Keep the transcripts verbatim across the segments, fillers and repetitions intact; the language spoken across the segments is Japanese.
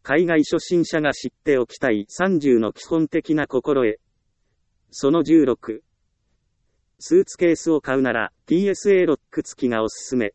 海外初心者が知っておきたいさんじゅうの基本的な心得。そのじゅうろく。スーツケースを買うなら ティーエスエー ロック付きがおすすめ。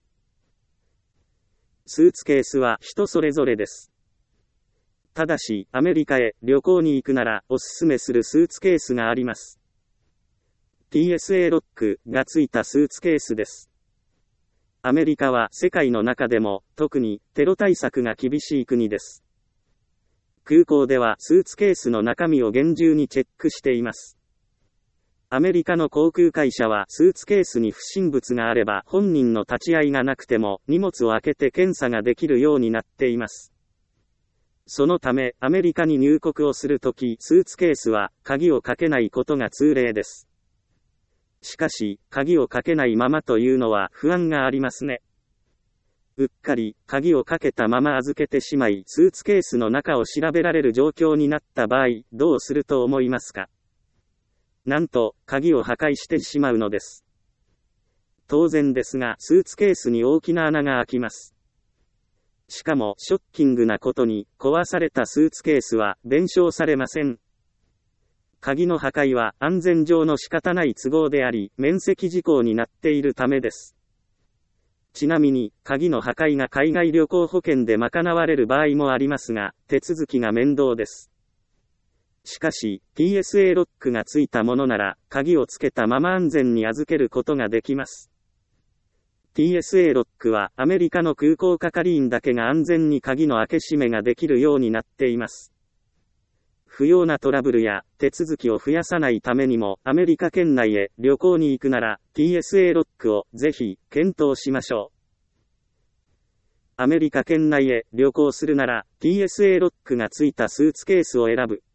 スーツケースは人それぞれです。ただし、アメリカへ旅行に行くならおすすめするスーツケースがあります。ティーエスエー ロックが付いたスーツケースです。アメリカは世界の中でも特にテロ対策が厳しい国です。空港ではスーツケースの中身を厳重にチェックしています。アメリカの航空会社はスーツケースに不審物があれば本人の立ち会いがなくても荷物を開けて検査ができるようになっています。そのためアメリカに入国をするときスーツケースは鍵をかけないことが通例です。しかし鍵をかけないままというのは不安がありますね。うっかり鍵をかけたまま預けてしまいスーツケースの中を調べられる状況になった場合どうすると思いますか？なんと、鍵を破壊してしまうのです。当然ですが、スーツケースに大きな穴が開きます。しかも、ショッキングなことに、壊されたスーツケースは、弁償されません。鍵の破壊は、安全上の仕方ない都合であり、免責事項になっているためです。ちなみに、鍵の破壊が海外旅行保険で賄われる場合もありますが、手続きが面倒です。しかし、ティーエスエー ロックがついたものなら、鍵をつけたまま安全に預けることができます。ティーエスエー ロックは、アメリカの空港係員だけが安全に鍵の開け閉めができるようになっています。不要なトラブルや手続きを増やさないためにも、アメリカ圏内へ旅行に行くなら、ティーエスエー ロックをぜひ検討しましょう。アメリカ圏内へ旅行するなら、ティーエスエー ロックがついたスーツケースを選ぶ。